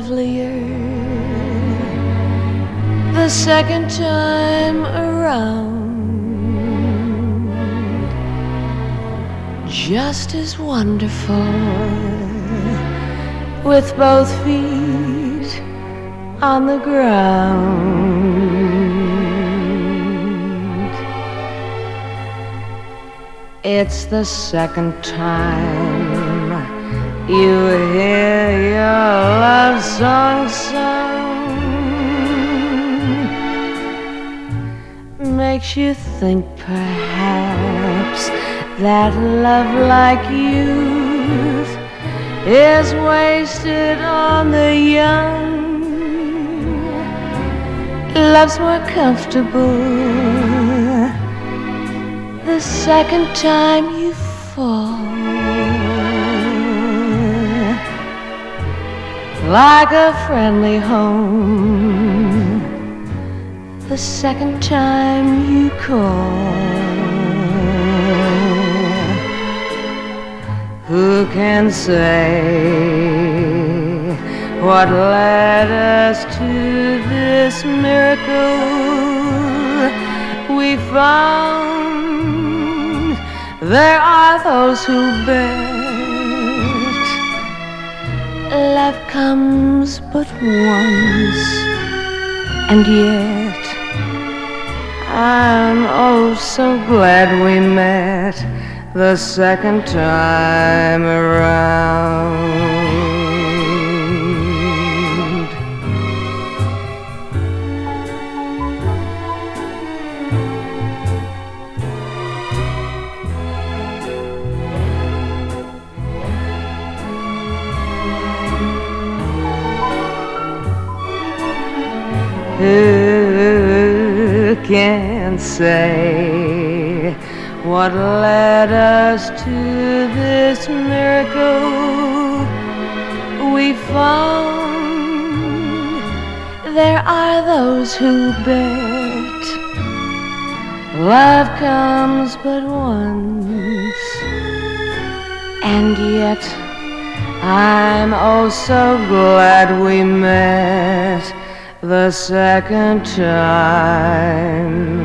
lovelier the second time around. Just as wonderful with both feet on the ground. It's the second time you hear your love song sung. Makes you think perhaps that love like youth is wasted on the young. Love's more comfortable the second time you fall. Like a friendly home the second time you call. Who can say what led us to this miracle we found? There are those who bet love comes but once, and yet I'm oh so glad we met the second time around. Who can say what led us to this miracle we found? There are those who bet love comes but once, and yet I'm oh so glad we met the second time